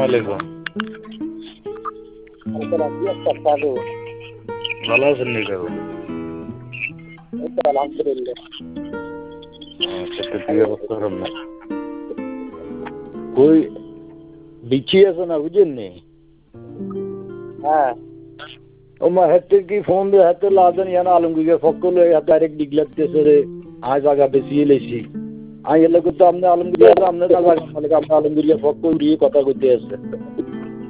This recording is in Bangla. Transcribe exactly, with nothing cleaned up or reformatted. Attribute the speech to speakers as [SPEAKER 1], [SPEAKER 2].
[SPEAKER 1] আলাইকুম। ভালো আছেন নি কাকু?
[SPEAKER 2] আলহামদুলিল্লাহ।
[SPEAKER 1] আচ্ছা ঠিক অবস্থা খারাপ না। কই বিচি আছে না বুঝেন নি?
[SPEAKER 2] হ্যাঁ
[SPEAKER 1] ও মা হাতে কি ফোন দিয়ে হাতে লাদেন ইয়ানা আলমগীর ফকল ডাইরেক্ট ডিগলাতেছে রে আজ আগা বেশি লেছি আই এলে তো আপনি আলমগীর আপনি জায়গা মানে আপনি আলমগীর ফকল দিয়ে কথা কইতে আছে